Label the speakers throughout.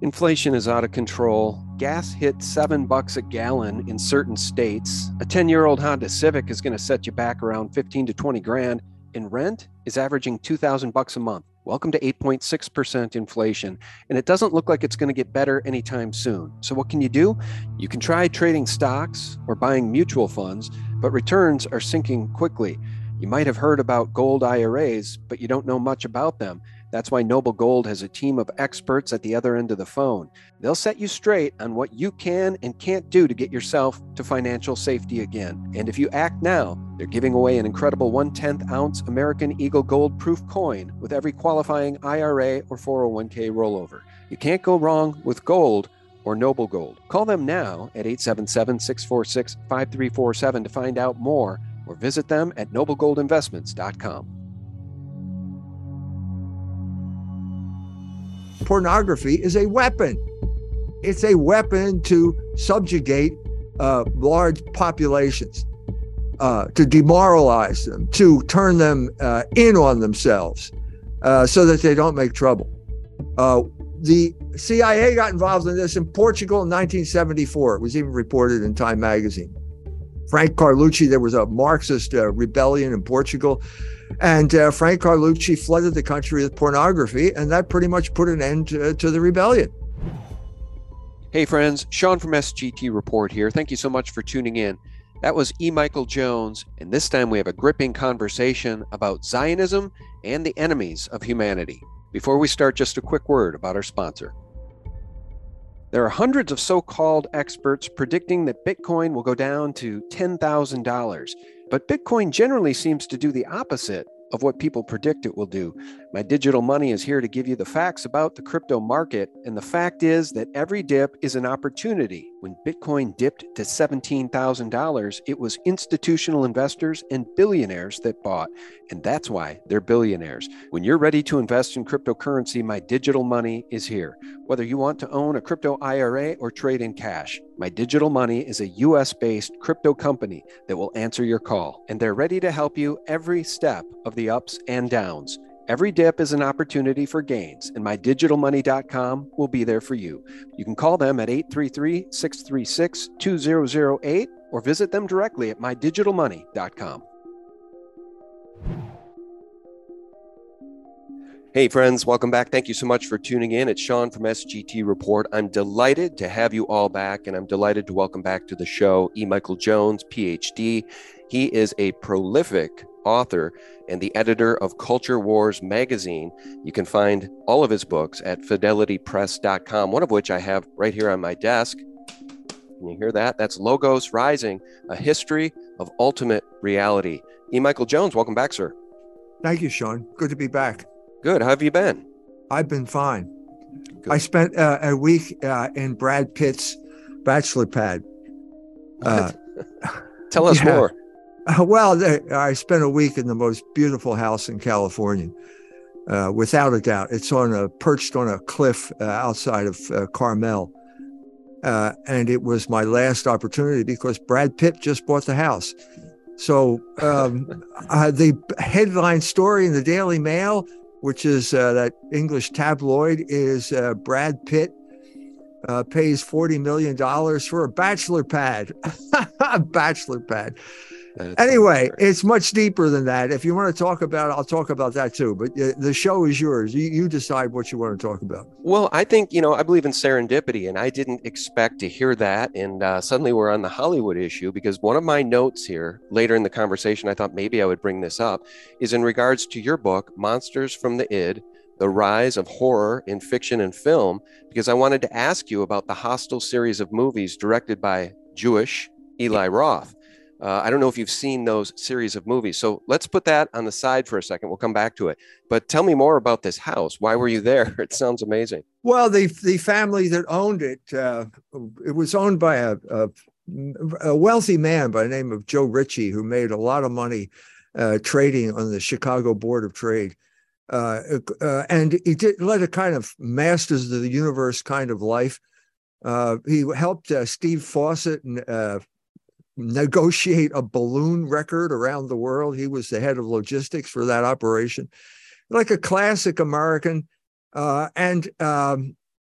Speaker 1: Inflation is out of control. Gas hit $7 a gallon in certain states. A 10-year-old Honda Civic is going to set you back around 15 to 20 grand, and rent is averaging $2,000 a month. Welcome to 8.6% inflation, and it doesn't look like it's going to get better anytime soon. So what can you do? You can try trading stocks or buying mutual funds, but returns are sinking quickly. You might have heard about gold IRAs, but you don't know much about them. That's why Noble Gold has a team of experts at the other end of the phone. They'll set you straight on what you can and can't do to get yourself to financial safety again. And if you act now, they're giving away an incredible 1/10 ounce American Eagle Gold Proof coin with every qualifying IRA or 401k rollover. You can't go wrong with gold or Noble Gold. Call them now at 877-646-5347 to find out more, or visit them at noblegoldinvestments.com.
Speaker 2: Pornography is a weapon. It's a weapon to subjugate large populations, to demoralize them, to turn them in on themselves so that they don't make trouble. The CIA got involved in this in Portugal in 1974. It was even reported in Time magazine. Frank Carlucci, there was a Marxist rebellion in Portugal, and Frank Carlucci flooded the country with pornography, and that pretty much put an end to the rebellion.
Speaker 1: Hey friends, Sean from SGT Report here. Thank you so much for tuning in. That was E. Michael Jones, and this time we have a gripping conversation about Zionism and the enemies of humanity. Before we start, just a quick word about our sponsor. There are hundreds of so-called experts predicting that Bitcoin will go down to $10,000, but Bitcoin generally seems to do the opposite of what people predict it will do. My Digital Money is here to give you the facts about the crypto market, and the fact is that every dip is an opportunity. When Bitcoin dipped to $17,000, it was institutional investors and billionaires that bought, and that's why they're billionaires. When you're ready to invest in cryptocurrency, My Digital Money is here. Whether you want to own a crypto IRA or trade in cash, My Digital Money is a US-based crypto company that will answer your call, and they're ready to help you every step of the ups and downs. Every dip is an opportunity for gains, and MyDigitalMoney.com will be there for you. You can call them at 833-636-2008 or visit them directly at MyDigitalMoney.com. Hey friends, welcome back. Thank you so much for tuning in. It's Sean from SGT Report. I'm delighted to have you all back, and I'm delighted to welcome back to the show E. Michael Jones, PhD. He is a prolific author and the editor of Culture Wars magazine. You can find all of his books at fidelitypress.com, one of which I have right here on my desk. Can you hear that? That's Logos Rising, A History of Ultimate Reality. E. Michael Jones, welcome back, sir.
Speaker 2: Thank you, Sean. Good to be back.
Speaker 1: Good. How have you been?
Speaker 2: I've been fine.
Speaker 1: Good.
Speaker 2: I spent a week in Brad Pitt's bachelor pad.
Speaker 1: Tell us more.
Speaker 2: Well, I spent a week in the most beautiful house in California, without a doubt. It's perched on a cliff outside of Carmel. And it was my last opportunity because Brad Pitt just bought the house. So the headline story in the Daily Mail, which is that English tabloid, is Brad Pitt pays $40 million for a bachelor pad. A bachelor pad. Anyway, it's much deeper than that. If you want to talk about it, I'll talk about that too. But the show is yours. You decide what you want to talk about.
Speaker 1: Well, I think, I believe in serendipity, and I didn't expect to hear that. And suddenly we're on the Hollywood issue, because one of my notes here later in the conversation, I thought maybe I would bring this up, is in regards to your book, Monsters from the Id, The Rise of Horror in Fiction and Film, because I wanted to ask you about the Hostel series of movies directed by Jewish Eli Roth. I don't know if you've seen those series of movies. So let's put that on the side for a second. We'll come back to it. But tell me more about this house. Why were you there? It sounds amazing.
Speaker 2: Well, the family that owned it, it was owned by a wealthy man by the name of Joe Ritchie, who made a lot of money trading on the Chicago Board of Trade. And he led a kind of Masters of the Universe kind of life. He helped Steve Fawcett negotiate a balloon record around the world. He was the head of logistics for that operation, like a classic American. And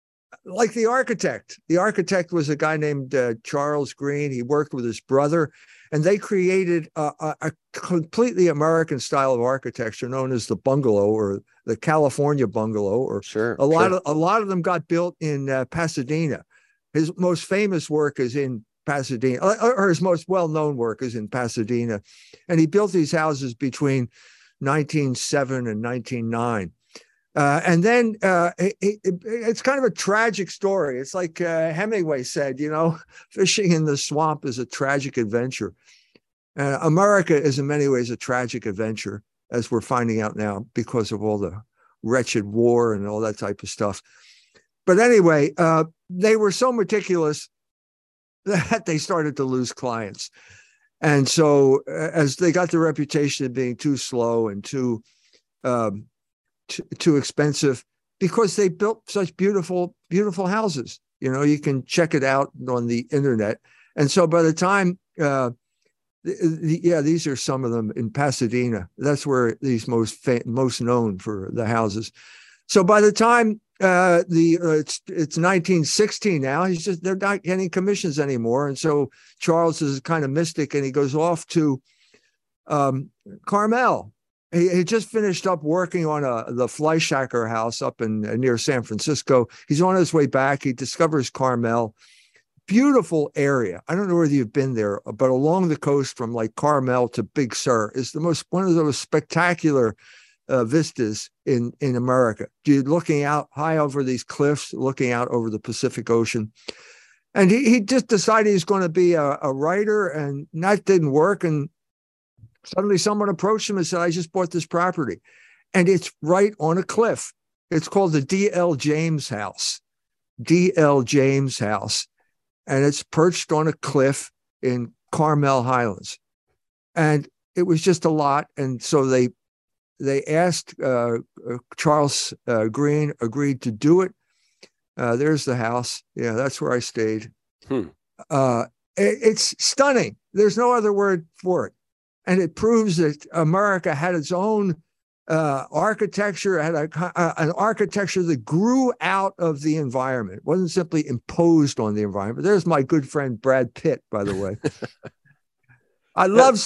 Speaker 2: Like the architect. The architect was a guy named Charles Green. He worked with his brother, and they created a completely American style of architecture known as the bungalow or the California bungalow. Or a lot of them got built in Pasadena. His most famous work is in Pasadena, or his most well-known work is in Pasadena, and he built these houses between 1907 and 1909. And then it's kind of a tragic story. It's like Hemingway said, fishing in the swamp is a tragic adventure. America is in many ways a tragic adventure, as we're finding out now because of all the wretched war and all that type of stuff. But anyway, they were so meticulous that they started to lose clients. And so as they got the reputation of being too slow and too expensive, because they built such beautiful houses. You can check it out on the internet. And so by the time, these are some of them in Pasadena. That's where these most known for the houses. So by the time it's 1916 now, they're not getting commissions anymore. And so Charles is kind of mystic, and he goes off to Carmel. He just finished up working on the Fleischacker house up near San Francisco. He's on his way back. He discovers Carmel. Beautiful area. I don't know whether you've been there, but along the coast from like Carmel to Big Sur is one of those spectacular vistas in America. You're looking out high over these cliffs, looking out over the Pacific Ocean. And he just decided he's going to be a writer, and that didn't work. And suddenly someone approached him and said, I just bought this property. And it's right on a cliff. It's called the D.L. James House. D.L. James House. And it's perched on a cliff in Carmel Highlands. And it was just a lot. And so they asked, Charles Green agreed to do it. There's the house. Yeah, that's where I stayed. It's stunning. There's no other word for it. And it proves that America had its own architecture, had an architecture that grew out of the environment. It wasn't simply imposed on the environment. There's my good friend Brad Pitt, by the way. I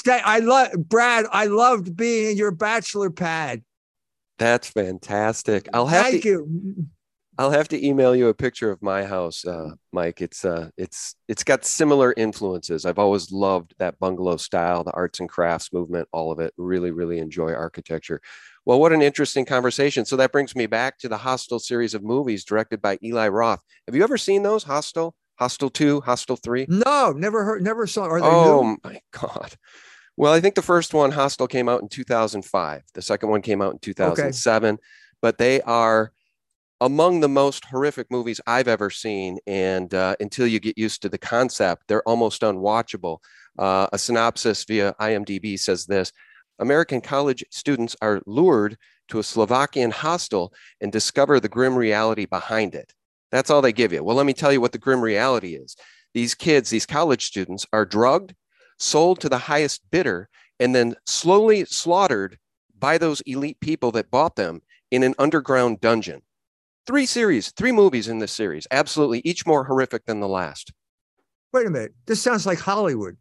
Speaker 2: loved being in your bachelor pad.
Speaker 1: That's fantastic.
Speaker 2: Thank you.
Speaker 1: I'll have to email you a picture of my house, Mike. It's got similar influences. I've always loved that bungalow style, the arts and crafts movement, all of it. Really, really enjoy architecture. Well, what an interesting conversation. So that brings me back to the Hostel series of movies directed by Eli Roth. Have you ever seen those? Hostel 2, Hostel 3?
Speaker 2: No, never saw. Are they new?
Speaker 1: Oh my God. Well, I think the first one, Hostel, came out in 2005. The second one came out in 2007. Okay. But they are among the most horrific movies I've ever seen. And until you get used to the concept, they're almost unwatchable. A synopsis via IMDb says this: American college students are lured to a Slovakian hostel and discover the grim reality behind it. That's all they give you. Well, let me tell you what the grim reality is. These kids, these college students, are drugged, sold to the highest bidder, and then slowly slaughtered by those elite people that bought them in an underground dungeon. 3 movies in this series, absolutely, each more horrific than the last.
Speaker 2: Wait a minute. This sounds like Hollywood.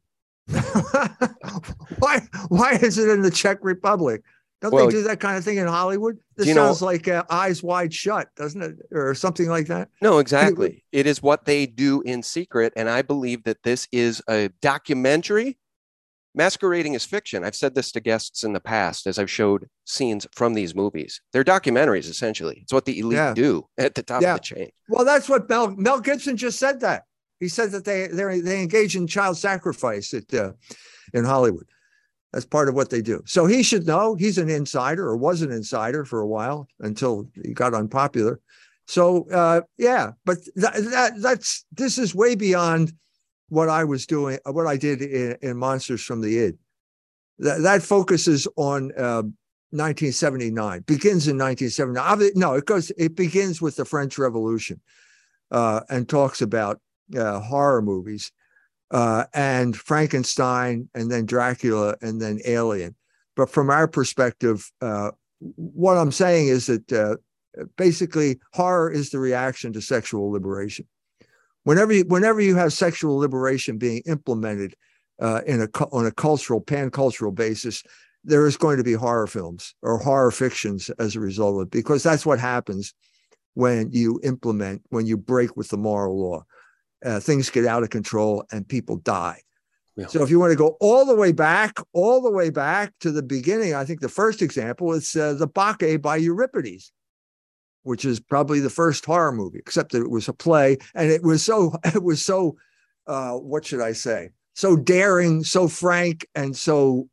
Speaker 2: Why is it in the Czech Republic? Don't they do that kind of thing in Hollywood? This sounds like Eyes Wide Shut, doesn't it? Or something like that?
Speaker 1: No, exactly. It is what they do in secret. And I believe that this is a documentary masquerading as fiction. I've said this to guests in the past as I've showed scenes from these movies. They're documentaries, essentially. It's what the elite do at the top of the chain.
Speaker 2: Well, that's what Mel Gibson just said that. He said that they engage in child sacrifice in Hollywood. That's part of what they do. So he should know. He's an insider, or was an insider for a while until he got unpopular. So but this is way beyond what I was doing, what I did in Monsters from the Id. That focuses on 1979, begins in 1979. No, it begins with the French Revolution and talks about horror movies and Frankenstein, and then Dracula, and then Alien. But from our perspective, what I'm saying is that basically, horror is the reaction to sexual liberation. Whenever you have sexual liberation being implemented on a pan-cultural basis, there is going to be horror films or horror fictions as a result of it, because that's what happens when you break with the moral law. Things get out of control and people die. Yeah. So if you want to go all the way back to the beginning, I think the first example is the Bacchae by Euripides, which is probably the first horror movie, except that it was a play, and it was so what should I say? So daring, so frank, and so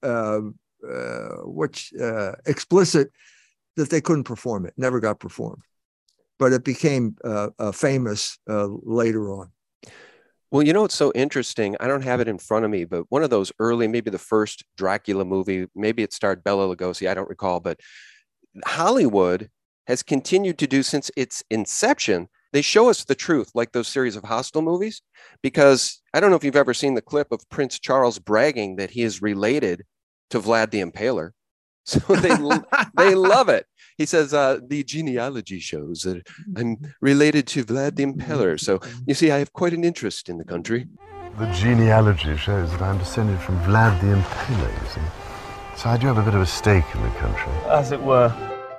Speaker 2: explicit that they couldn't perform it. Never got performed, but it became famous later on.
Speaker 1: Well, it's so interesting. I don't have it in front of me, but one of those early, maybe the first Dracula movie, maybe it starred Bela Lugosi, I don't recall, but Hollywood has continued to do since its inception. They show us the truth, like those series of Hostel movies, because I don't know if you've ever seen the clip of Prince Charles bragging that he is related to Vlad the Impaler. So they love it. He says, the genealogy shows that I'm related to Vlad the Impaler. So you see, I have quite an interest in the country.
Speaker 3: The genealogy shows that I'm descended from Vlad the Impaler, you see. So I do have a bit of a stake in the country.
Speaker 4: As it were.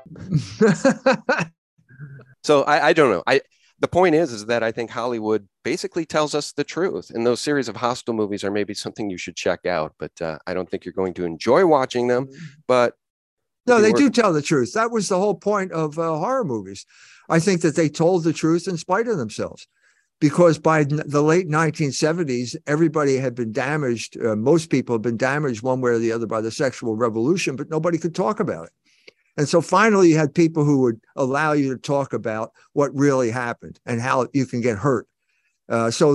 Speaker 1: So I don't know. The point is that I think Hollywood basically tells us the truth, and those series of Hostel movies are maybe something you should check out, but I don't think you're going to enjoy watching them. But
Speaker 2: no, they do tell the truth. That was the whole point of horror movies. I think that they told the truth in spite of themselves, because by the late 1970s, everybody had been damaged. Most people had been damaged one way or the other by the sexual revolution, but nobody could talk about it. And so finally, you had people who would allow you to talk about what really happened and how you can get hurt. So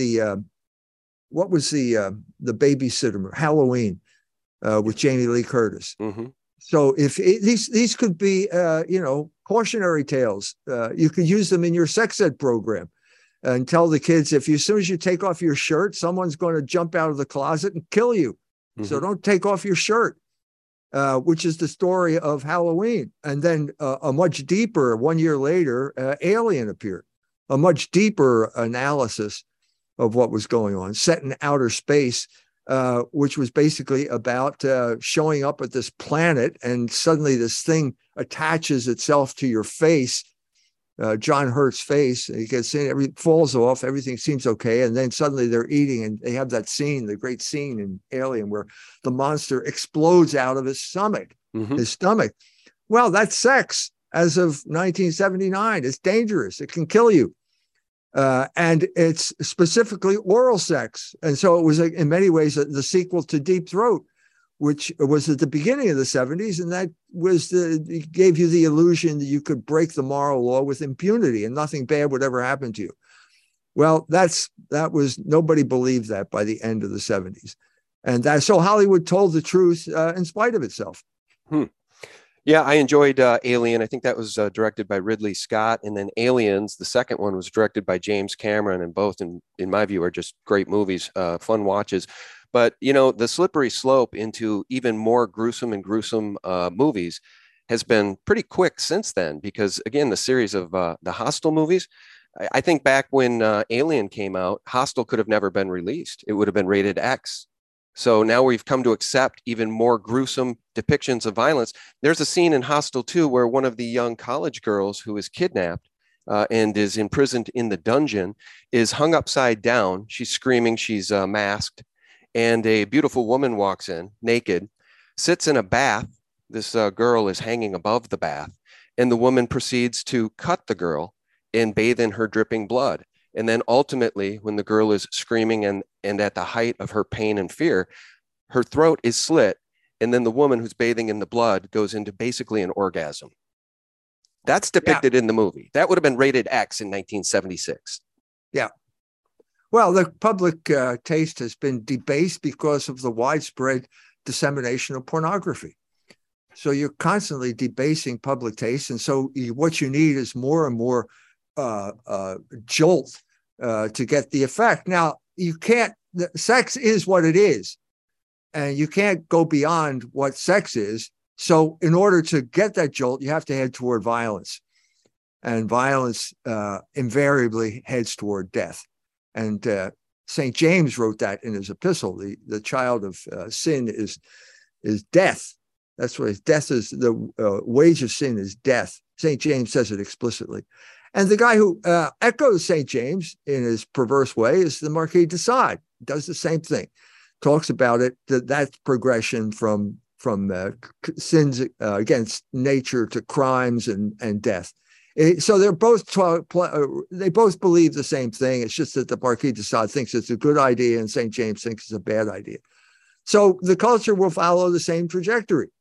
Speaker 2: what was the babysitter, Halloween, with Jamie Lee Curtis. Mm-hmm. So if these could be cautionary tales, you could use them in your sex ed program and tell the kids, as soon as you take off your shirt, someone's going to jump out of the closet and kill you. Mm-hmm. So don't take off your shirt. Which is the story of Halloween. And then a much deeper, 1 year later, Alien appeared, a much deeper analysis of what was going on, set in outer space, which was basically about showing up at this planet, and suddenly this thing attaches itself to your face, John Hurt's face. You can see everything falls off, everything seems okay, and then suddenly they're eating, and they have that scene, the great scene in Alien, where the monster explodes out of his stomach. Well, that's sex as of 1979. It's dangerous. It can kill you. And it's specifically oral sex. And so it was, in many ways, the sequel to Deep Throat, which was at the beginning of the 70s. And that was it gave you the illusion that you could break the moral law with impunity and nothing bad would ever happen to you. Well, nobody believed that by the end of the 70s. And so Hollywood told the truth in spite of itself.
Speaker 1: Yeah, I enjoyed Alien. I think that was directed by Ridley Scott. And then Aliens, the second one, was directed by James Cameron. And both, in my view, are just great movies, fun watches. But, the slippery slope into even more gruesome movies has been pretty quick since then, because, again, the series of the Hostel movies, I think back when Alien came out, Hostel could have never been released. It would have been rated X. So now we've come to accept even more gruesome depictions of violence. There's a scene in Hostel 2 where one of the young college girls who is kidnapped and is imprisoned in the dungeon is hung upside down. She's screaming, she's masked. And a beautiful woman walks in, naked, sits in a bath. This girl is hanging above the bath, and the woman proceeds to cut the girl and bathe in her dripping blood. And then ultimately, when the girl is screaming and at the height of her pain and fear, her throat is slit, and then the woman who's bathing in the blood goes into basically an orgasm. That's depicted in the movie. That would have been rated X in 1976.
Speaker 2: Yeah. Well, the public taste has been debased because of the widespread dissemination of pornography. So you're constantly debasing public taste. And so what you need is more and more jolt to get the effect. Now, sex is what it is, and you can't go beyond what sex is. So in order to get that jolt, you have to head toward violence. and violence invariably heads toward death. And St. James wrote that in his epistle. The child of sin is death. That's what death is. The wage of sin is death. St. James says it explicitly. And the guy who echoes St. James in his perverse way is the Marquis de Sade. Does the same thing. Talks about it, that progression from sins against nature to crimes and death. So they're both they both believe the same thing. It's just that the Marquis de Sade thinks it's a good idea and St. James thinks it's a bad idea. So the culture will follow the same trajectory.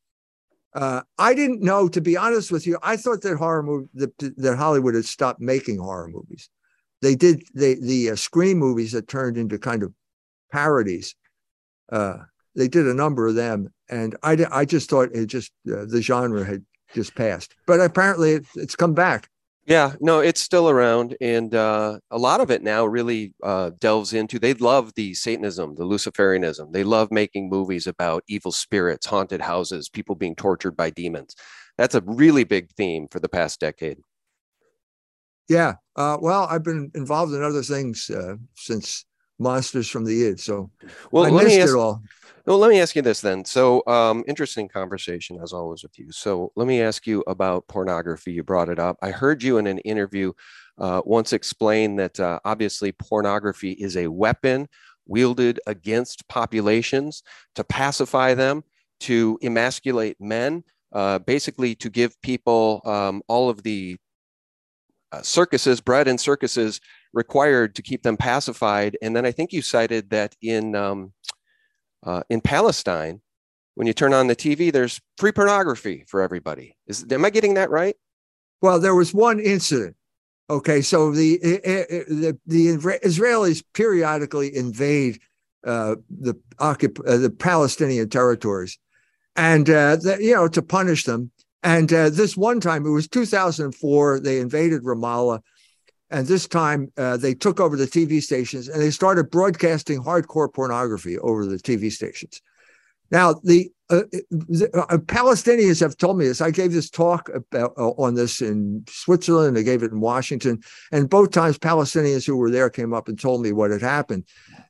Speaker 2: I didn't know, to be honest with you. I thought that that Hollywood had stopped making horror movies. They did the Scream movies that turned into kind of parodies. They did a number of them, and I just thought the genre had just passed. But apparently, it's come back.
Speaker 1: Yeah, no, it's still around, and a lot of it now really delves into. They love the Satanism, the Luciferianism. They love making movies about evil spirits, haunted houses, people being tortured by demons. That's a really big theme for the past decade.
Speaker 2: Yeah, well, I've been involved in other things since Monsters from the Id, so I missed it all.
Speaker 1: Well, let me ask you this then. So, interesting conversation as always with you. So let me ask you about pornography. You brought it up. I heard you in an interview once explain that obviously pornography is a weapon wielded against populations to pacify them, to emasculate men, basically to give people all of the circuses, bread and circuses required to keep them pacified. And then I think you cited that in Palestine, when you turn on the TV, there's free pornography for everybody. Am I getting that right?
Speaker 2: Well, there was one incident. Okay, so the Israelis periodically invade the Palestinian territories, and to punish them. And this one time, it was 2004, they invaded Ramallah. And this time they took over the TV stations and they started broadcasting hardcore pornography over the TV stations. Now, the Palestinians have told me this. I gave this talk on this in Switzerland. I gave it in Washington. And both times Palestinians who were there came up and told me what had happened.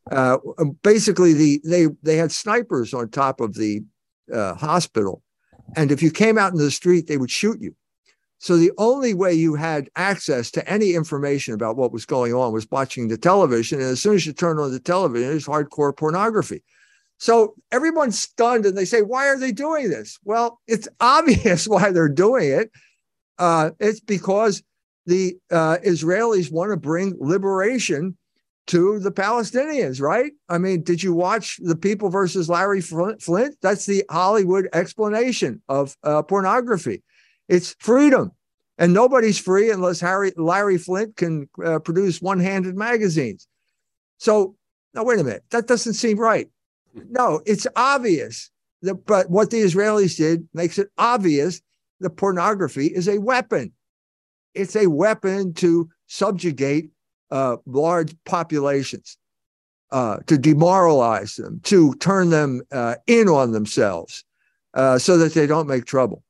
Speaker 2: Basically, they had snipers on top of the hospital. And if you came out in the street, they would shoot you. So the only way you had access to any information about what was going on was watching the television. And as soon as you turn on the television, it's hardcore pornography. So everyone's stunned and they say, why are they doing this? Well, it's obvious why they're doing it. It's because the Israelis want to bring liberation to the Palestinians, right? I mean, did you watch The People versus Larry Flint? That's the Hollywood explanation of pornography. It's freedom, and nobody's free unless Larry Flint can produce one-handed magazines. So, now wait a minute, that doesn't seem right. No, it's obvious. But what the Israelis did makes it obvious that pornography is a weapon. It's a weapon to subjugate large populations, to demoralize them, to turn them in on themselves so that they don't make trouble.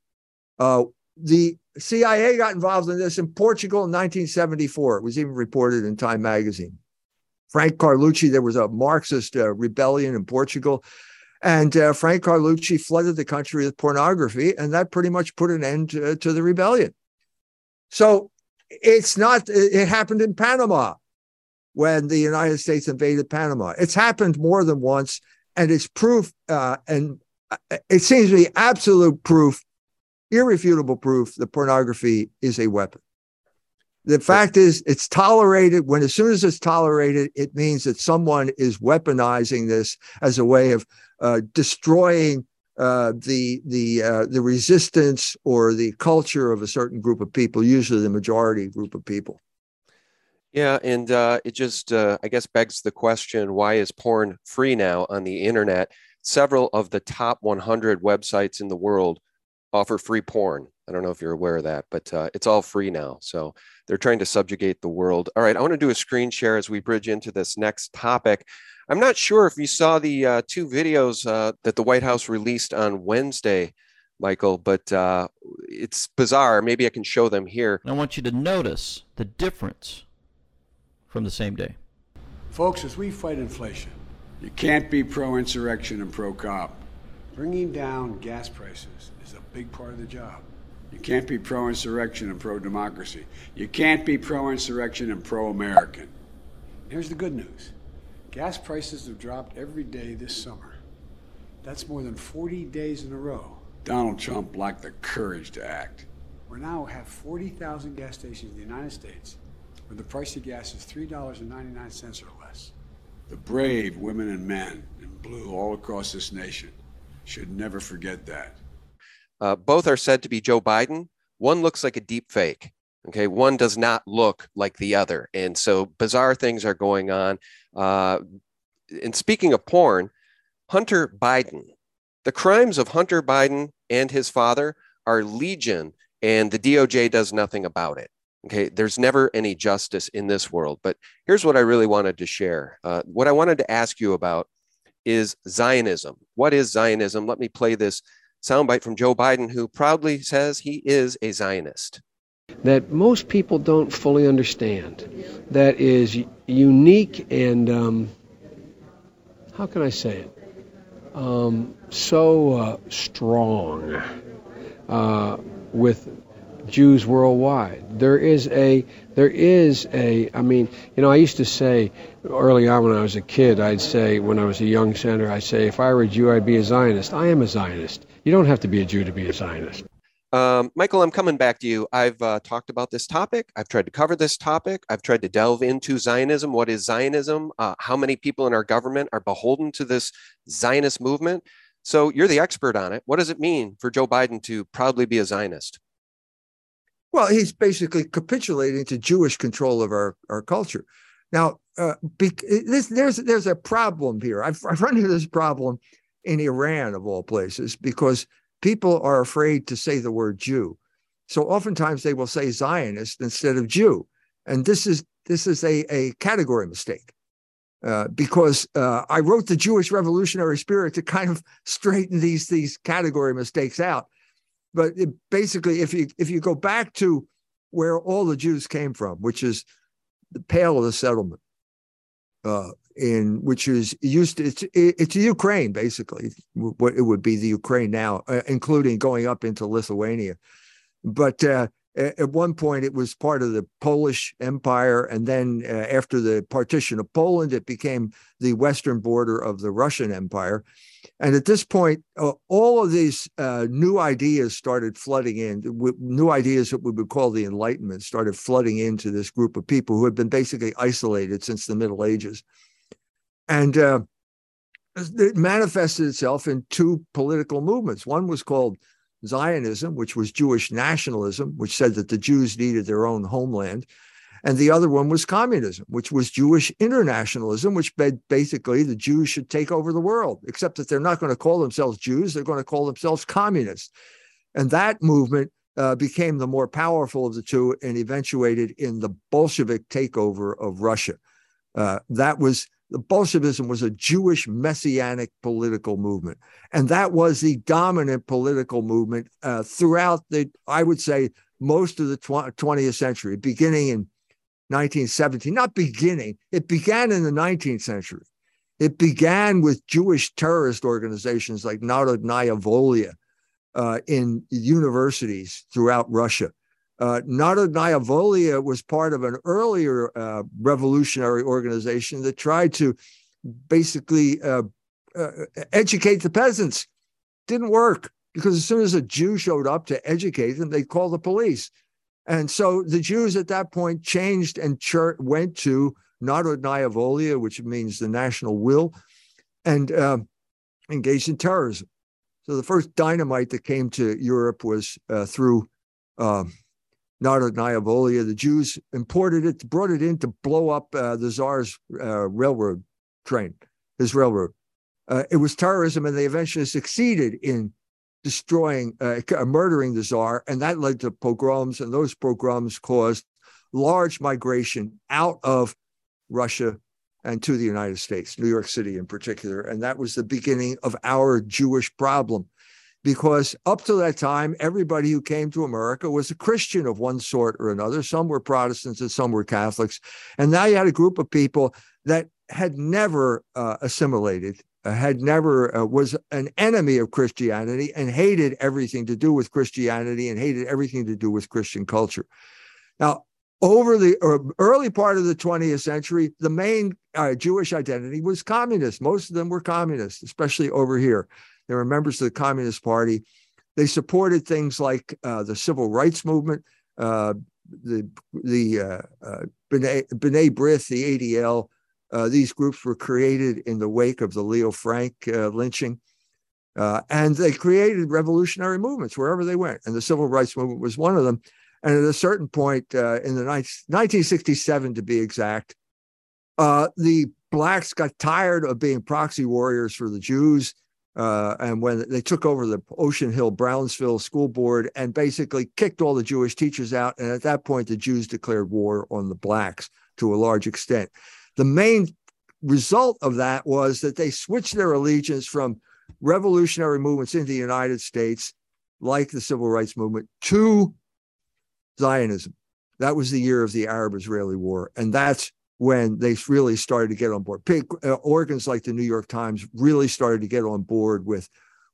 Speaker 2: The CIA got involved in this in Portugal in 1974. It was even reported in Time magazine. Frank Carlucci, there was a Marxist rebellion in Portugal, and Frank Carlucci flooded the country with pornography, and that pretty much put an end to the rebellion. So it happened in Panama when the United States invaded Panama. It's happened more than once, and it's proof, and it seems to be absolute proof, irrefutable proof that pornography is a weapon. The fact is, it's tolerated. As soon as it's tolerated, it means that someone is weaponizing this as a way of destroying the resistance or the culture of a certain group of people, usually the majority group of people.
Speaker 1: Yeah, and it just, I guess, begs the question, why is porn free now on the internet? Several of the top 100 websites in the world offer free porn. I don't know if you're aware of that, but it's all free now. So they're trying to subjugate the world. All right, I want to do a screen share as we bridge into this next topic. I'm not sure if you saw the two videos that the White House released on Wednesday Michael, but it's bizarre. Maybe I can show them here.
Speaker 4: And I want you to notice the difference from the same day.
Speaker 5: Folks, as we fight inflation, you can't be pro-insurrection and pro-cop. Bringing down gas prices is a big part of the job. You can't be pro-insurrection and pro-democracy. You can't be pro-insurrection and pro-American. Here's the good news. Gas prices have dropped every day this summer. That's more than 40 days in a row. Donald Trump lacked the courage to act. We now have 40,000 gas stations in the United States where the price of gas is $3.99 or less. The brave women and men in blue all across this nation should never forget that.
Speaker 1: Both are said to be Joe Biden. One looks like a deep fake. Okay, one does not look like the other. And so bizarre things are going on. And speaking of porn, Hunter Biden, the crimes of Hunter Biden and his father are legion, and the DOJ does nothing about it. Okay, there's never any justice in this world. But here's what I really wanted to share. What I wanted to ask you about is Zionism. What is Zionism? Let me play this soundbite from Joe Biden, who proudly says he is a Zionist.
Speaker 6: That most people don't fully understand, that is unique and, how can I say it, so strong with Jews worldwide. There is a, I mean, you know, I used to say early on when I was a kid, I'd say, when I was a young senator, I'd say, if I were a Jew, I'd be a Zionist. I am a Zionist. You don't have to be a Jew to be a Zionist.
Speaker 1: Michael, I'm coming back to you. I've talked about this topic. I've tried to cover this topic. I've tried to delve into Zionism. What is Zionism? How many people in our government are beholden to this Zionist movement? So you're the expert on it. What does it mean for Joe Biden to proudly be a Zionist?
Speaker 2: Well, he's basically capitulating to Jewish control of our culture. Now, there's a problem here. I've run into this problem in Iran, of all places, because people are afraid to say the word Jew. So oftentimes they will say Zionist instead of Jew. And this is a category mistake because I wrote The Jewish Revolutionary Spirit to kind of straighten these category mistakes out. But basically, if you go back to where all the Jews came from, which is the Pale of the Settlement, which is used to, it's Ukraine, basically, what it would be the Ukraine now, including going up into Lithuania. But at one point, it was part of the Polish Empire. And then after the partition of Poland, it became the western border of the Russian Empire. And at this point, all of these new ideas started flooding in, new ideas that we would call the Enlightenment started flooding into this group of people who had been basically isolated since the Middle Ages. And it manifested itself in two political movements. One was called Zionism, which was Jewish nationalism, which said that the Jews needed their own homeland. And the other one was communism, which was Jewish internationalism, which basically the Jews should take over the world, except that they're not going to call themselves Jews. They're going to call themselves communists. And that movement became the more powerful of the two and eventuated in the Bolshevik takeover of Russia. The Bolshevism was a Jewish messianic political movement. And that was the dominant political movement throughout I would say, most of the 20th century, beginning in 1917, not beginning, it began in the 19th century. It began with Jewish terrorist organizations like Narodnaya Volia in universities throughout Russia. Narodnaya Volia was part of an earlier revolutionary organization that tried to basically educate the peasants. Didn't work, because as soon as a Jew showed up to educate them, they'd call the police. And so the Jews at that point changed and went to Narodnaya Volia, which means the national will, and engaged in terrorism. So the first dynamite that came to Europe was through Narodnaya Volia. The Jews imported it, brought it in to blow up the Tsar's railroad train, his railroad. It was terrorism, and they eventually succeeded in destroying, murdering the Tsar, and that led to pogroms, and those pogroms caused large migration out of Russia and to the United States, New York City in particular, and that was the beginning of our Jewish problem. because up to that time, everybody who came to America was a Christian of one sort or another. Some were Protestants and some were Catholics. And now you had a group of people that had never assimilated, had never was an enemy of Christianity and hated everything to do with Christianity and hated everything to do with Christian culture. Now, over the early part of the 20th century, the main Jewish identity was communist. Most of them were communists, especially over here. They were members of the Communist Party. They supported things like the Civil Rights Movement, the B'nai B'rith, the ADL. These groups were created in the wake of the Leo Frank lynching. And they created revolutionary movements wherever they went. And the Civil Rights Movement was one of them. And at a certain point in the 1967, to be exact, the blacks got tired of being proxy warriors for the Jews. And when they took over the Ocean Hill-Brownsville school board and basically kicked all the Jewish teachers out. And at that point, the Jews declared war on the blacks to a large extent. The main result of that was that they switched their allegiance from revolutionary movements in the United States, like the Civil Rights Movement, to Zionism. That was the year of the Arab-Israeli War. And that's when they really started to get on board. Organs like the New York Times really started to get on board with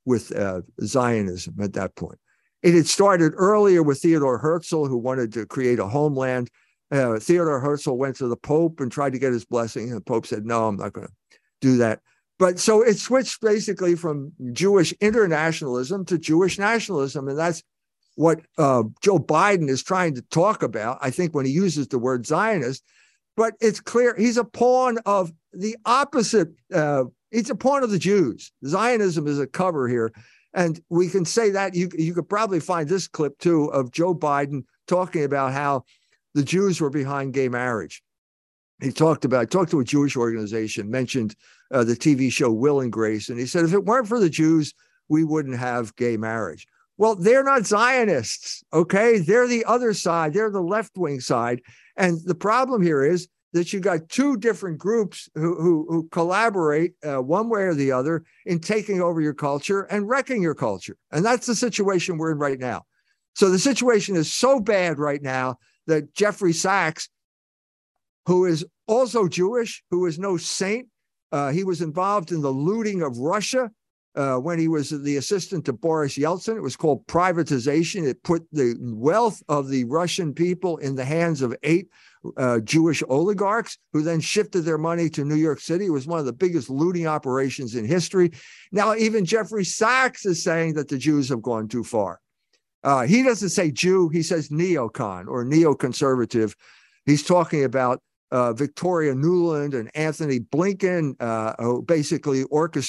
Speaker 2: Zionism at that point. It had started earlier with Theodor Herzl, who wanted to create a homeland. Theodor Herzl went to the Pope and tried to get his blessing. And the Pope said, no, I'm not going to do that. But so it switched basically from Jewish internationalism to Jewish nationalism. And that's what Joe Biden is trying to talk about, I think, when he uses the word Zionist. But it's clear he's a pawn of the opposite. He's a pawn of the Jews. Zionism is a cover here. And we can say that you could probably find this clip, too, of Joe Biden talking about how the Jews were behind gay marriage. He talked to a Jewish organization, mentioned the TV show Will and Grace. And he said, if it weren't for the Jews, we wouldn't have gay marriage. Well, they're not Zionists, okay? They're the other side. They're the left-wing side. And the problem here is that you got two different groups who collaborate one way or the other in taking over your culture and wrecking your culture. And that's the situation we're in right now. So the situation is so bad right now that Jeffrey Sachs, who is also Jewish, who is no saint, he was involved in the looting of Russia when he was the assistant to Boris Yeltsin. It was called privatization. It put the wealth of the Russian people in the hands of 8 Jewish oligarchs, who then shifted their money to New York City. It was one of the biggest looting operations in history. Now, even Jeffrey Sachs is saying that the Jews have gone too far. He doesn't say Jew, he says neocon or neoconservative. He's talking about Victoria Nuland and Anthony Blinken, who basically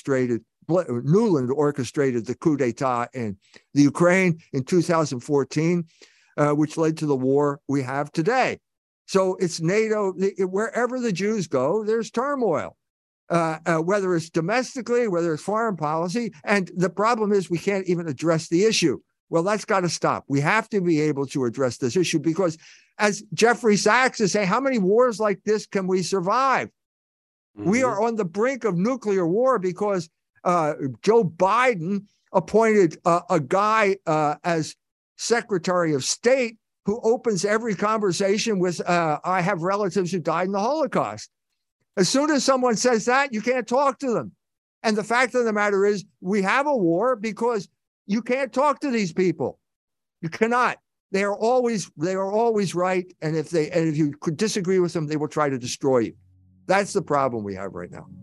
Speaker 2: Nuland orchestrated the coup d'etat in the Ukraine in 2014, which led to the war we have today. So it's NATO. Wherever the Jews go, there's turmoil, whether it's domestically, whether it's foreign policy. And the problem is we can't even address the issue. Well, that's got to stop. We have to be able to address this issue because, as Jeffrey Sachs is saying, how many wars like this can we survive? Mm-hmm. We are on the brink of nuclear war because Joe Biden appointed a guy as Secretary of State who opens every conversation with, I have relatives who died in the Holocaust. As soon as someone says that, you can't talk to them. And the fact of the matter is we have a war because you can't talk to these people. You cannot. They are always right. And if you could disagree with them, they will try to destroy you. That's the problem we have right now.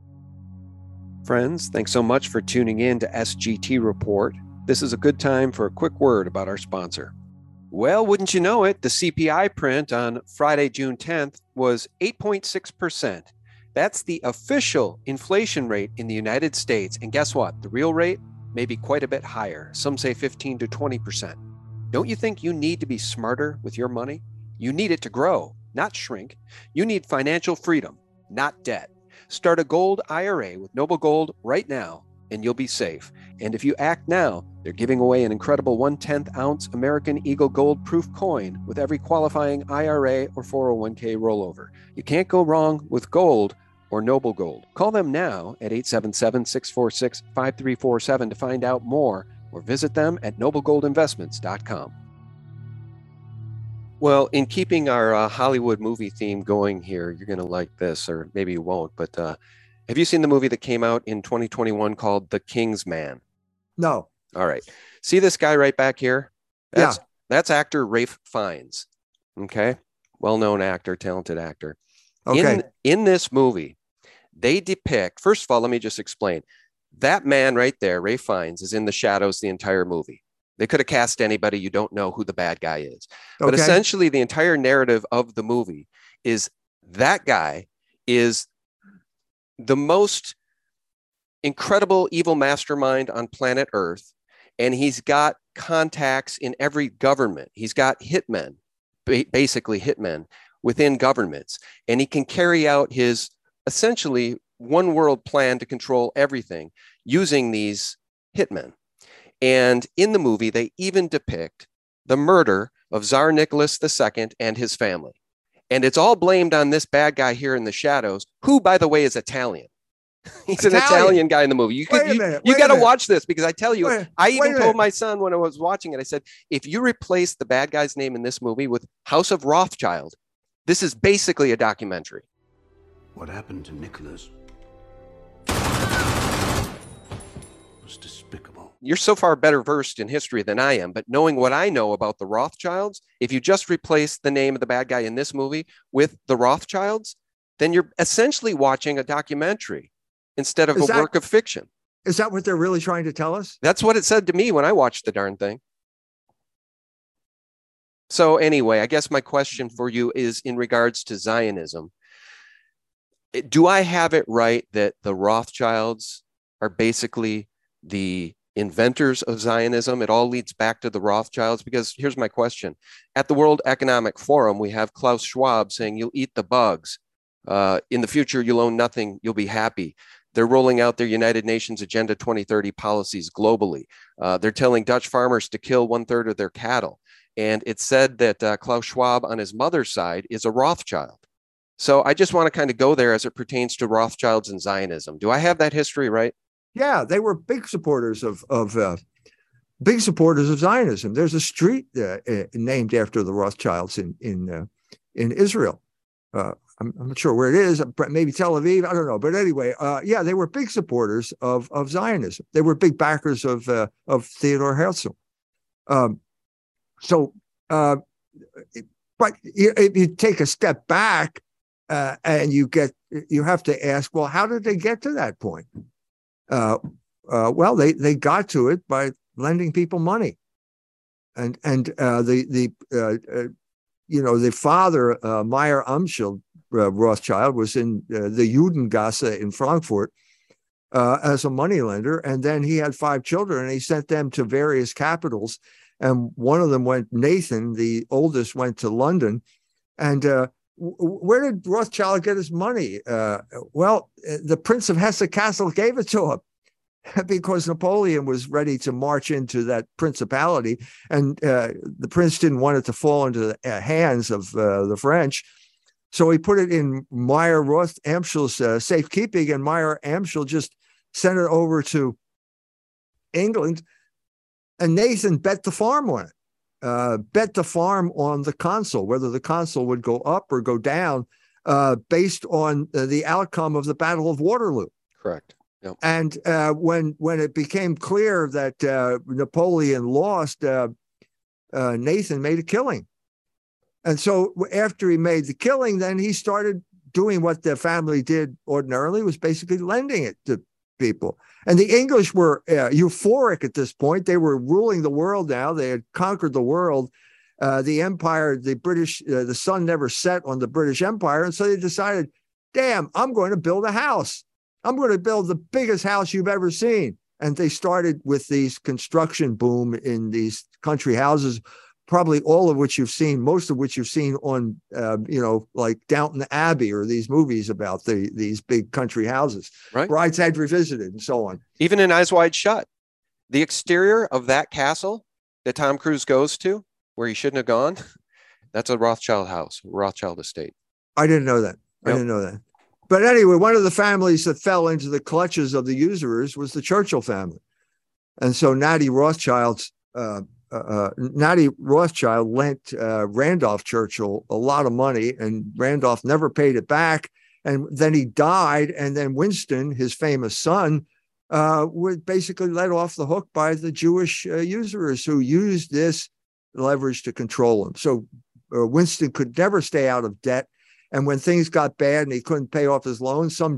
Speaker 1: Friends, thanks so much for tuning in to SGT Report. This is a good time for a quick word about our sponsor. Well, wouldn't you know it, the CPI print on Friday, June 10th was 8.6%. That's the official inflation rate in the United States. And guess what? The real rate may be quite a bit higher. Some say 15 to 20%. Don't you think you need to be smarter with your money? You need it to grow, not shrink. You need financial freedom, not debt. Start a gold IRA with Noble Gold right now, and you'll be safe. And if you act now, they're giving away an incredible 1/10 ounce American Eagle Gold proof coin with every qualifying IRA or 401k rollover. You can't go wrong with gold or Noble Gold. Call them now at 877-646-5347 to find out more or visit them at noblegoldinvestments.com. Well, in keeping our Hollywood movie theme going here, you're going to like this, or maybe you won't, but have you seen the movie that came out in 2021 called The King's Man?
Speaker 2: No.
Speaker 1: All right. See this guy right back here? That's actor Ralph Fiennes. Okay. Well-known actor, talented actor.
Speaker 2: Okay.
Speaker 1: In this movie, they depict, first of all, let me just explain. That man right there, Ralph Fiennes, is in the shadows the entire movie. They could have cast anybody. You don't know who the bad guy is.
Speaker 2: Okay.
Speaker 1: But essentially, the entire narrative of the movie is that guy is the most incredible evil mastermind on planet Earth. And he's got contacts in every government. He's got hitmen, basically hitmen within governments. And he can carry out his essentially one world plan to control everything using these hitmen. And in the movie, they even depict the murder of Tsar Nicholas II and his family. And it's all blamed on this bad guy here in the shadows, who, by the way, is Italian. He's an Italian guy in the movie. You got to watch this, because I tell you, I even told my son when I was watching it, I said, if you replace the bad guy's name in this movie with House of Rothschild, this is basically a documentary.
Speaker 7: What happened to Nicholas was despicable.
Speaker 1: You're so far better versed in history than I am, but knowing what I know about the Rothschilds, if you just replace the name of the bad guy in this movie with the Rothschilds, then you're essentially watching a documentary instead of a work of fiction.
Speaker 2: Is that what they're really trying to tell us?
Speaker 1: That's what it said to me when I watched the darn thing. So anyway, I guess my question for you is in regards to Zionism. Do I have it right that the Rothschilds are basically the inventors of Zionism? It all leads back to the Rothschilds, because here's my question. At the World Economic Forum, we have Klaus Schwab saying you'll eat the bugs. In the future, you'll own nothing. You'll be happy. They're rolling out their United Nations Agenda 2030 policies globally. They're telling Dutch farmers to kill 1/3 of their cattle. And it's said that Klaus Schwab on his mother's side is a Rothschild. So I just want to kind of go there as it pertains to Rothschilds and Zionism. Do I have that history right?
Speaker 2: Yeah, they were big supporters of Zionism. There's a street named after the Rothschilds in Israel. I'm not sure where it is, maybe Tel Aviv, I don't know. But anyway, yeah, they were big supporters of Zionism. They were big backers of Theodor Herzl. But if you take a step back and you have to ask, well, how did they get to that point? Well, they got to it by lending people money, and the father Meyer Amschel Rothschild was in the Judengasse in Frankfurt as a moneylender, and then he had 5 children, and he sent them to various capitals, and one of them Nathan, the oldest, went to London, and where did Rothschild get his money? Well, the Prince of Hesse-Kassel gave it to him because Napoleon was ready to march into that principality, and the prince didn't want it to fall into the hands of the French. So he put it in Meyer Amschel's safekeeping, and Meyer Amschel just sent it over to England, and Nathan bet the farm on it. Bet the farm on the consul, whether the consul would go up or go down based on the outcome of the Battle of Waterloo.
Speaker 1: Correct. Yep.
Speaker 2: And when it became clear that Napoleon lost, Nathan made a killing. And so after he made the killing, then he started doing what the family did ordinarily, was basically lending it to people. And the English were euphoric at this point. They were ruling the world now. They had conquered the world. The empire, the British, the sun never set on the British Empire. And so they decided, damn, I'm going to build a house. I'm going to build the biggest house you've ever seen. And they started with these construction boom in these country houses, probably all of which you've seen, most of which you've seen on, like Downton Abbey or these movies about these big country houses,
Speaker 1: right?
Speaker 2: Brideshead Revisited and so on.
Speaker 1: Even in Eyes Wide Shut, the exterior of that castle that Tom Cruise goes to, where he shouldn't have gone, that's a Rothschild house, Rothschild estate.
Speaker 2: I didn't know that. Yep. I didn't know that. But anyway, one of the families that fell into the clutches of the usurers was the Churchill family. And so Natty Rothschild lent Randolph Churchill a lot of money, and Randolph never paid it back. And then he died, and then Winston, his famous son, was basically let off the hook by the Jewish usurers who used this leverage to control him. So Winston could never stay out of debt. And when things got bad and he couldn't pay off his loans, some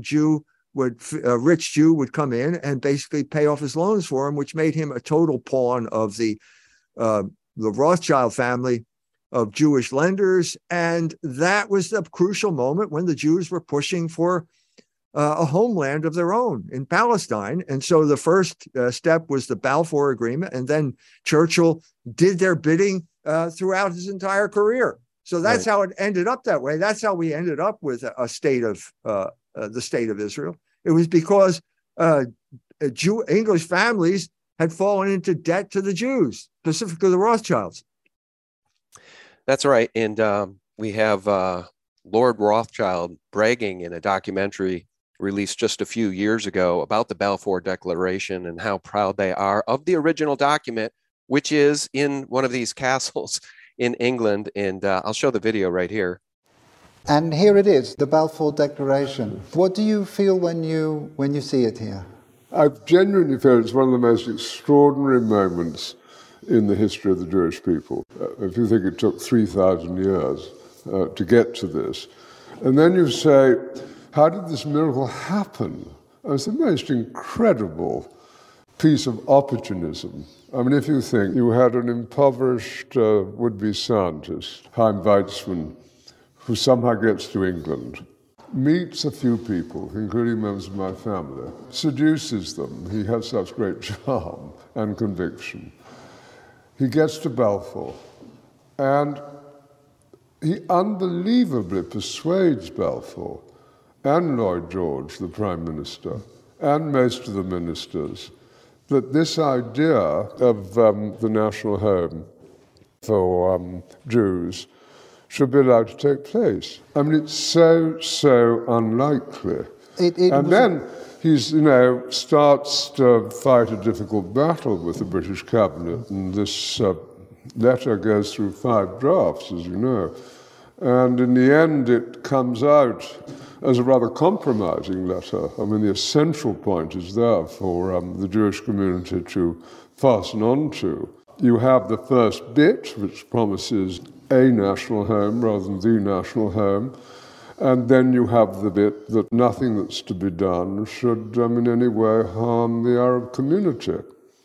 Speaker 2: rich Jew would come in and basically pay off his loans for him, which made him a total pawn of the Rothschild family of Jewish lenders. And that was the crucial moment when the Jews were pushing for a homeland of their own in Palestine. And so the first step was the Balfour Agreement. And then Churchill did their bidding throughout his entire career. So that's how it ended up that way. That's how we ended up with the state of Israel. It was because English families had fallen into debt to the Jews, specifically the Rothschilds.
Speaker 1: That's right. And we have Lord Rothschild bragging in a documentary released just a few years ago about the Balfour Declaration and how proud they are of the original document, which is in one of these castles in England. And I'll show the video right here.
Speaker 8: And here it is, the Balfour Declaration. What do you feel when you see it here?
Speaker 9: I genuinely feel it's one of the most extraordinary moments in the history of the Jewish people. If you think it took 3,000 years to get to this, and then you say, how did this miracle happen? It's the most incredible piece of opportunism. I mean, if you think you had an impoverished would-be scientist, Chaim Weizmann, who somehow gets to England, meets a few people, including members of my family, seduces them. He has such great charm and conviction. He gets to Balfour, and he unbelievably persuades Balfour and Lloyd George, the Prime Minister, and most of the ministers, that this idea of the national home for Jews should be allowed to take place. I mean, it's so unlikely. Then he's, starts to fight a difficult battle with the British cabinet, and this letter goes through 5 drafts, as you know. And in the end, it comes out as a rather compromising letter. I mean, the essential point is there for the Jewish community to fasten on to. You have the first bit, which promises a national home rather than the national home, and then you have the bit that nothing that's to be done should in any way harm the Arab community.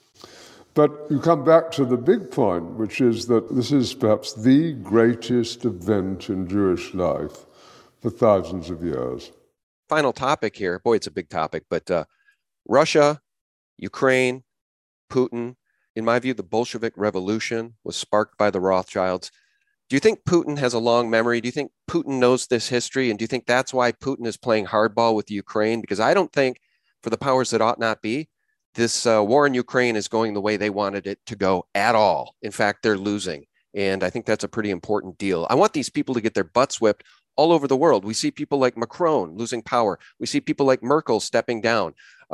Speaker 9: But you come back to the big point, which is that this is perhaps the greatest event in Jewish life for thousands of years.
Speaker 1: Final topic here. Boy, it's a big topic, but Russia, Ukraine, Putin. In my view, the Bolshevik Revolution was sparked by the Rothschilds. Do you think Putin has a long memory? Do you think Putin knows this history? And do you think that's why Putin is playing hardball with Ukraine? Because I don't think, for the powers that ought not be, this war in Ukraine is going the way they wanted it to go at all. In fact, they're losing. And I think that's a pretty important deal. I want these people to get their butts whipped all over the world. We see people like Macron losing power. We see people like Merkel stepping down.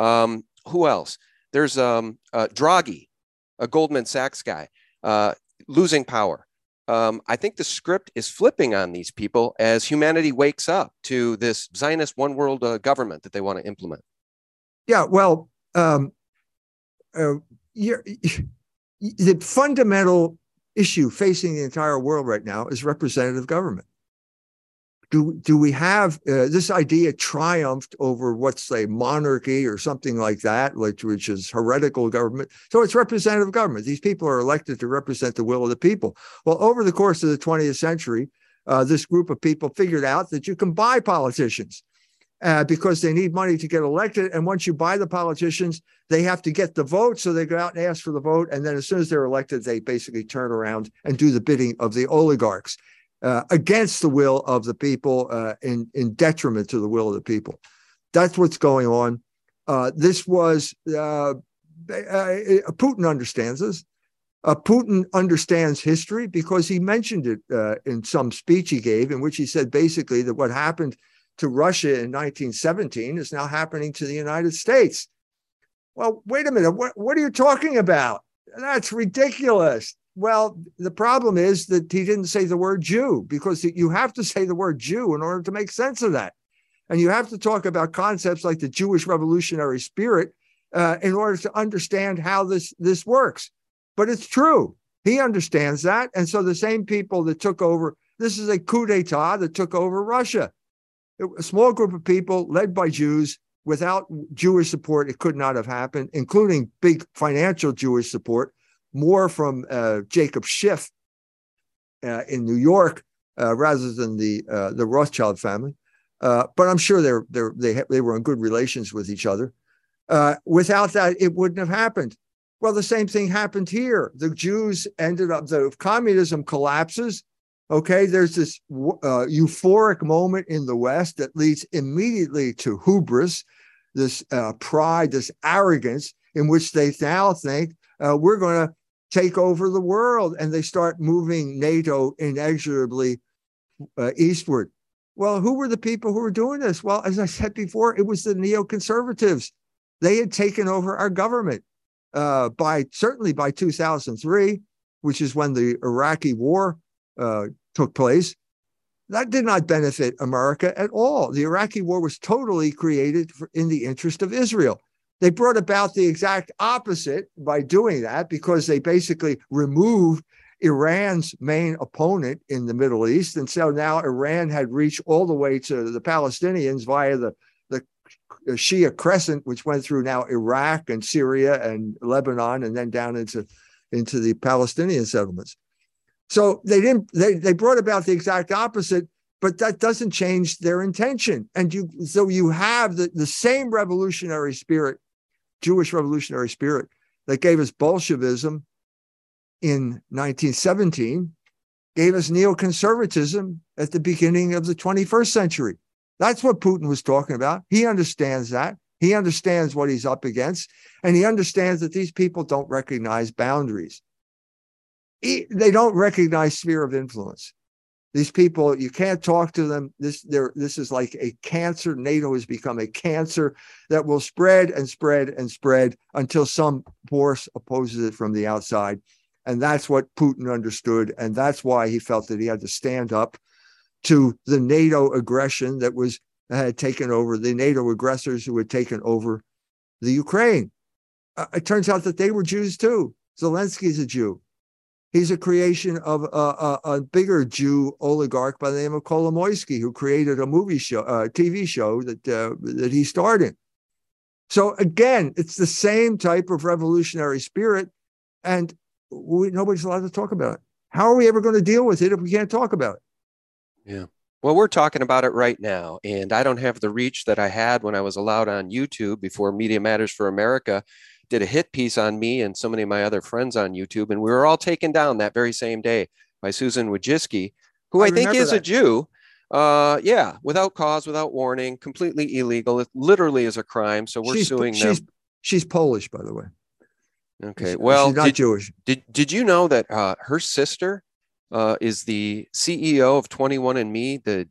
Speaker 1: Who else? There's Draghi, a Goldman Sachs guy, losing power. I think the script is flipping on these people as humanity wakes up to this Zionist one world government that they want to implement.
Speaker 2: Yeah, well, the fundamental issue facing the entire world right now is representative government. Do we have this idea triumphed over what's say monarchy or something like that, which is heretical government? So it's representative government. These people are elected to represent the will of the people. Well, over the course of the 20th century, this group of people figured out that you can buy politicians because they need money to get elected. And once you buy the politicians, they have to get the vote. So they go out and ask for the vote. And then as soon as they're elected, they basically turn around and do the bidding of the oligarchs. Against the will of the people, in detriment to the will of the people. That's what's going on. This was, Putin understands this. Putin understands history because he mentioned it in some speech he gave, in which he said basically that what happened to Russia in 1917 is now happening to the United States. Well, wait a minute. What are you talking about? That's ridiculous. Well, the problem is that he didn't say the word Jew, because you have to say the word Jew in order to make sense of that. And you have to talk about concepts like the Jewish revolutionary spirit in order to understand how this works. But it's true. He understands that. And so the same people that took over, this is a coup d'etat that took over Russia. A small group of people led by Jews. Without Jewish support, it could not have happened, including big financial Jewish support, more from Jacob Schiff in New York rather than the Rothschild family. But I'm sure they were in good relations with each other. Without that, it wouldn't have happened. Well, the same thing happened here. The Jews ended up, the communism collapses. Okay, there's this euphoric moment in the West that leads immediately to hubris, this pride, this arrogance, in which they now think we're going to take over the world, and they start moving NATO inexorably eastward. Well, who were the people who were doing this? Well, as I said before, it was the neoconservatives. They had taken over our government certainly by 2003, which is when the Iraqi war took place. That did not benefit America at all. The Iraqi war was totally created in the interest of Israel. They brought about the exact opposite by doing that, because they basically removed Iran's main opponent in the Middle East. And so now Iran had reached all the way to the Palestinians via the Shia Crescent, which went through now Iraq and Syria and Lebanon, and then down into the Palestinian settlements. So they brought about the exact opposite, but that doesn't change their intention. And you have the same revolutionary spirit, Jewish revolutionary spirit, that gave us Bolshevism in 1917, gave us neoconservatism at the beginning of the 21st century. That's what Putin was talking about. He understands that. He understands what he's up against, and he understands that these people don't recognize boundaries. They don't recognize sphere of influence. These people, you can't talk to them. This is like a cancer. NATO has become a cancer that will spread and spread and spread until some force opposes it from the outside. And that's what Putin understood. And that's why he felt that he had to stand up to the NATO aggression that had taken over, the NATO aggressors who had taken over the Ukraine. It turns out that they were Jews too. Zelensky's a Jew. He's a creation of a bigger Jew oligarch by the name of Kolomoisky, who created a TV show that he starred in. So again, it's the same type of revolutionary spirit, and nobody's allowed to talk about it. How are we ever going to deal with it if we can't talk about it?
Speaker 1: Yeah. Well, we're talking about it right now, and I don't have the reach that I had when I was allowed on YouTube before Media Matters for America did a hit piece on me and so many of my other friends on YouTube, and we were all taken down that very same day by Susan Wojcicki, who I think is a Jew. Without cause, without warning, completely illegal. It literally is a crime. So we're suing them.
Speaker 2: She's Polish, by the way.
Speaker 1: Okay. Well,
Speaker 2: she's not Jewish.
Speaker 1: Did you know that her sister is the CEO of 21andMe, the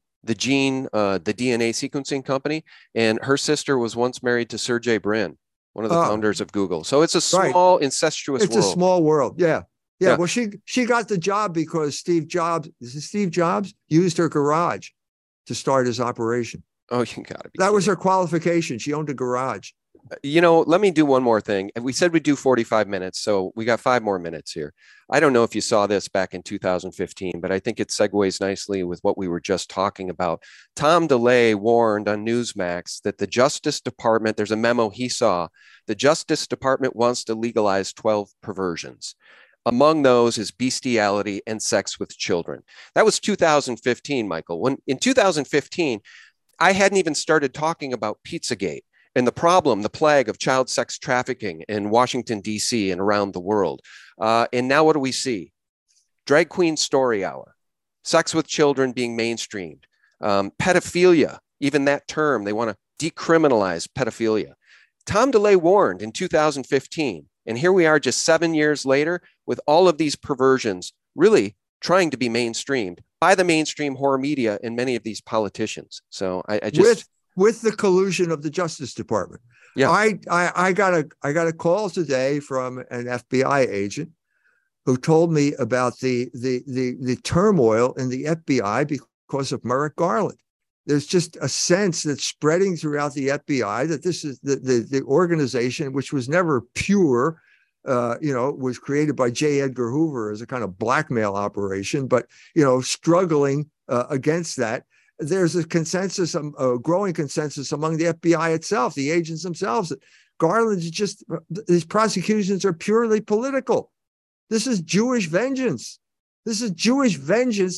Speaker 1: DNA sequencing company, and her sister was once married to Sergey Brin, one of the founders of Google. So it's a small, incestuous world.
Speaker 2: It's a small world. Yeah. Well, she got the job because Steve Jobs used her garage to start his operation.
Speaker 1: Oh, you gotta be.
Speaker 2: That was her qualification. She owned a garage.
Speaker 1: Let me do one more thing. We said we'd do 45 minutes, so we got 5 more minutes here. I don't know if you saw this back in 2015, but I think it segues nicely with what we were just talking about. Tom DeLay warned on Newsmax that the Justice Department, there's a memo he saw, the Justice Department wants to legalize 12 perversions. Among those is bestiality and sex with children. That was 2015, Michael. When in 2015, I hadn't even started talking about Pizzagate and the plague of child sex trafficking in Washington, D.C. and around the world. And now what do we see? Drag Queen Story Hour, sex with children being mainstreamed, pedophilia, even that term, they want to decriminalize pedophilia. Tom DeLay warned in 2015, and here we are just 7 years later with all of these perversions really trying to be mainstreamed by the mainstream horror media and many of these politicians. So I just...
Speaker 2: With the collusion of the Justice Department.
Speaker 1: Yeah.
Speaker 2: I got a call today from an FBI agent who told me about the turmoil in the FBI because of Merrick Garland. There's just a sense that's spreading throughout the FBI that this is the organization, which was never pure, was created by J. Edgar Hoover as a kind of blackmail operation, but, struggling against that. There's a consensus, a growing consensus among the FBI itself, the agents themselves, that Garland is just, these prosecutions are purely political. This is Jewish vengeance. This is Jewish vengeance.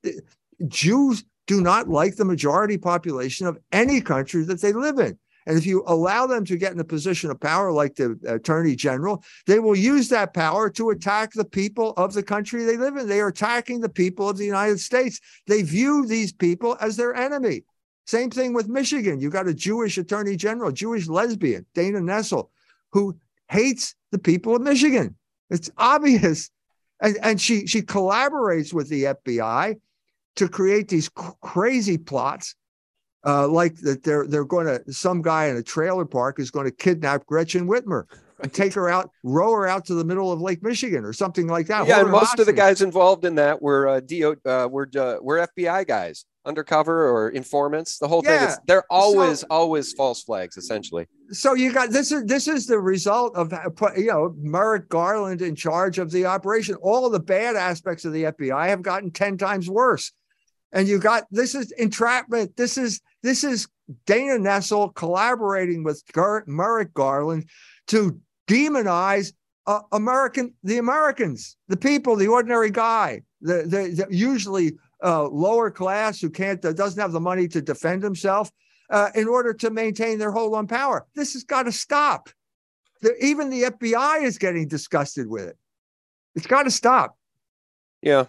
Speaker 2: Jews do not like the majority population of any country that they live in. And if you allow them to get in a position of power like the attorney general, they will use that power to attack the people of the country they live in. They are attacking the people of the United States. They view these people as their enemy. Same thing with Michigan. You got a Jewish attorney general, Jewish lesbian, Dana Nessel, who hates the people of Michigan. It's obvious. And she collaborates with the FBI to create these crazy plots. Like that they're going to, some guy in a trailer park is going to kidnap Gretchen Whitmer and take her out, row her out to the middle of Lake Michigan or something like that.
Speaker 1: Yeah, and most of the guys involved in that were FBI guys, undercover or informants. The whole thing is they're always false flags, essentially.
Speaker 2: So you got this is the result of Merrick Garland in charge of the operation. All of the bad aspects of the FBI have gotten 10 times worse. And you got, this is entrapment. This is Dana Nessel collaborating with Merrick Garland to demonize the Americans, the people, the ordinary guy, the usually lower class who doesn't have the money to defend himself in order to maintain their hold on power. This has got to stop. Even the FBI is getting disgusted with it. It's got to stop.
Speaker 1: Yeah.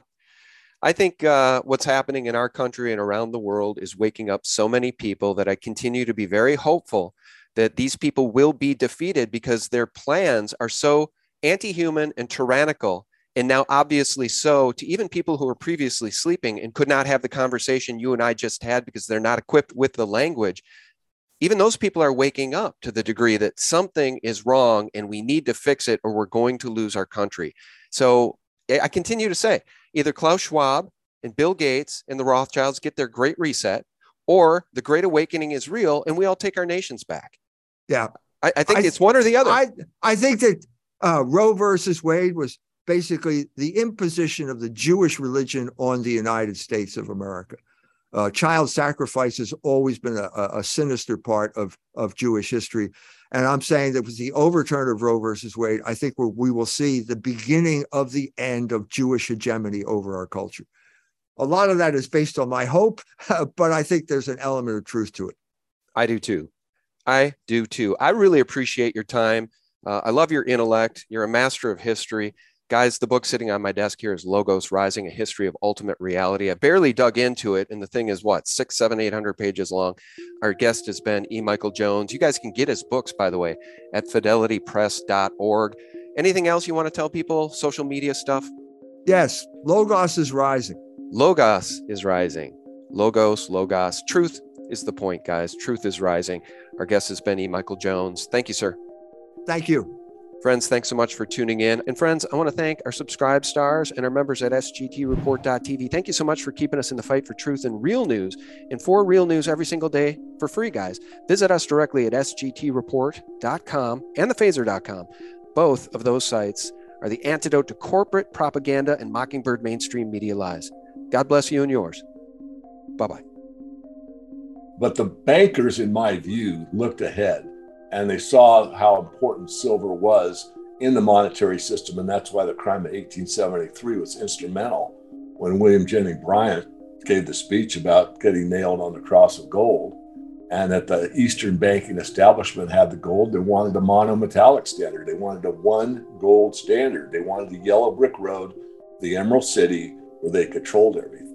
Speaker 1: I think what's happening in our country and around the world is waking up so many people that I continue to be very hopeful that these people will be defeated because their plans are so anti-human and tyrannical. And now obviously so to even people who were previously sleeping and could not have the conversation you and I just had because they're not equipped with the language. Even those people are waking up to the degree that something is wrong and we need to fix it or we're going to lose our country. So I continue to say either Klaus Schwab and Bill Gates and the Rothschilds get their great reset, or the Great Awakening is real and we all take our nations back.
Speaker 2: Yeah.
Speaker 1: I think it's one or the other.
Speaker 2: I think that Roe versus Wade was basically the imposition of the Jewish religion on the United States of America. Child sacrifice has always been a sinister part of Jewish history. And I'm saying that with the overturn of Roe versus Wade, I think we will see the beginning of the end of Jewish hegemony over our culture. A lot of that is based on my hope, but I think there's an element of truth to it.
Speaker 1: I do too. I really appreciate your time. I love your intellect. You're a master of history. Guys, the book sitting on my desk here is Logos Rising, A History of Ultimate Reality. I barely dug into it, and the thing is, 600, 700, 800 pages long. Our guest has been E. Michael Jones. You guys can get his books, by the way, at fidelitypress.org. Anything else you want to tell people? Social media stuff?
Speaker 2: Yes, Logos is rising.
Speaker 1: Logos is rising. Logos. Truth is the point, guys. Truth is rising. Our guest has been E. Michael Jones. Thank you, sir.
Speaker 2: Thank you.
Speaker 1: Friends, thanks so much for tuning in. And friends, I want to thank our subscribe stars and our members at sgtreport.tv. Thank you so much for keeping us in the fight for truth and real news, and for real news every single day for free, guys. Visit us directly at sgtreport.com and thephaser.com. Both of those sites are the antidote to corporate propaganda and mockingbird mainstream media lies. God bless you and yours. Bye-bye.
Speaker 10: But the bankers, in my view, looked ahead. And they saw how important silver was in the monetary system. And that's why the crime of 1873 was instrumental when William Jennings Bryan gave the speech about getting nailed on the cross of gold. And that the Eastern banking establishment had the gold. They wanted a monometallic standard. They wanted a one gold standard. They wanted the yellow brick road, the Emerald City, where they controlled everything.